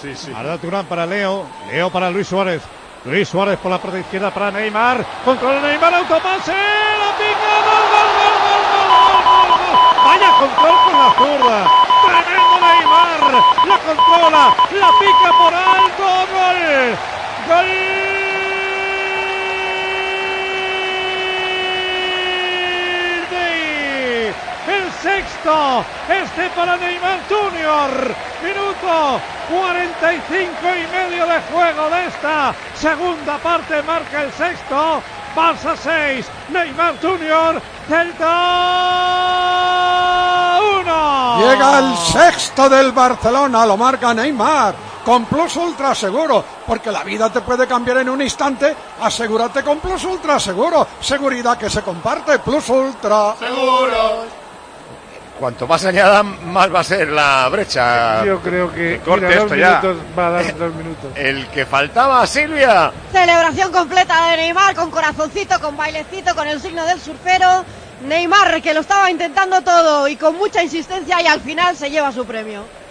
Sí, sí. Arda Turán para Leo. Leo para Luis Suárez. Luis Suárez por la parte izquierda para Neymar. Controla Neymar, autopase. La pica. Gol, gol, gol, gol, gol, gol, gol. Vaya control con la zurda. Tremendo Neymar. La controla. La pica por alto. Gol. Gol. El sexto, para Neymar Junior, minuto 45 de juego de esta segunda parte, marca el sexto, Barça 6, Neymar Junior, Celta 1. Llega el sexto del Barcelona, lo marca Neymar, con Plus Ultra Seguro, porque la vida te puede cambiar en un instante. Asegúrate con Plus Ultra Seguro, seguridad que se comparte. Plus Ultra Seguro. Cuanto más añadan, más va a ser la brecha. Yo creo que corte mira, esto ya. Va a dar 2 minutos. El que faltaba, Silvia. Celebración completa de Neymar, con corazoncito, con bailecito, con el signo del surfero. Neymar, que lo estaba intentando todo y con mucha insistencia, y al final se lleva su premio.